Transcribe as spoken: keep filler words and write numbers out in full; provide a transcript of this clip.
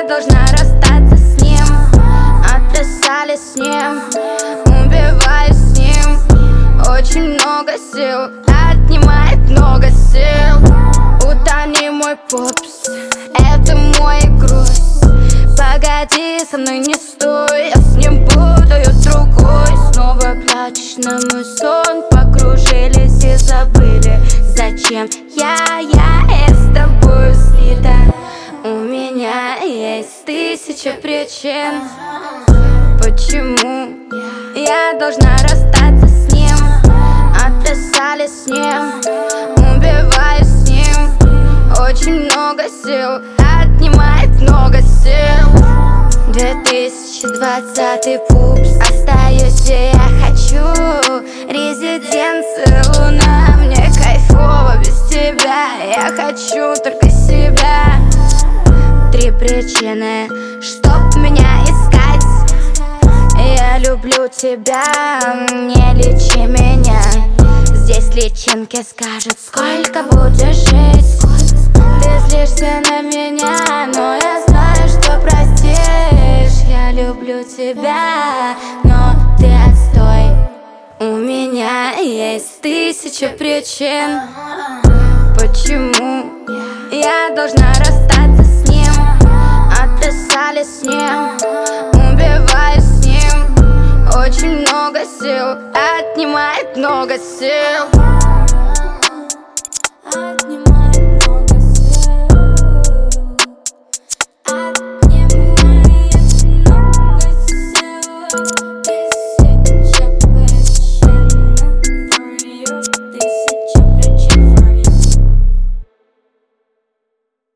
должна расстаться с ним. Отписали с ним, убиваю с ним. Очень много сил, отнимает много сил. Утони, мой попс, это мой груз. Погоди, со мной не стой, я с ним путаю другой. Снова плачешь на мой сон, покружились и забыли. Зачем я, я и с тобой слита? У меня есть тысяча причин, почему я должна расстаться с ним. Отписали с ним, убиваю с ним. Очень много сил, отнимает много сил. две тысячи двадцатый пупс, остаюсь где я хочу. Резиденция луна, мне кайфово без тебя. Я хочу только себя. Три причины, чтоб меня искать. Я люблю тебя, не лечи меня. Здесь личинки скажут, сколько будешь жить. Ты злишься на меня, но я знаю, что простишь. Я люблю тебя, но ты отстой. У меня есть тысяча причин, почему я должна расстаться с ним. Отписали с ним, убиваю с ним. Очень много сил, отнимает много сил.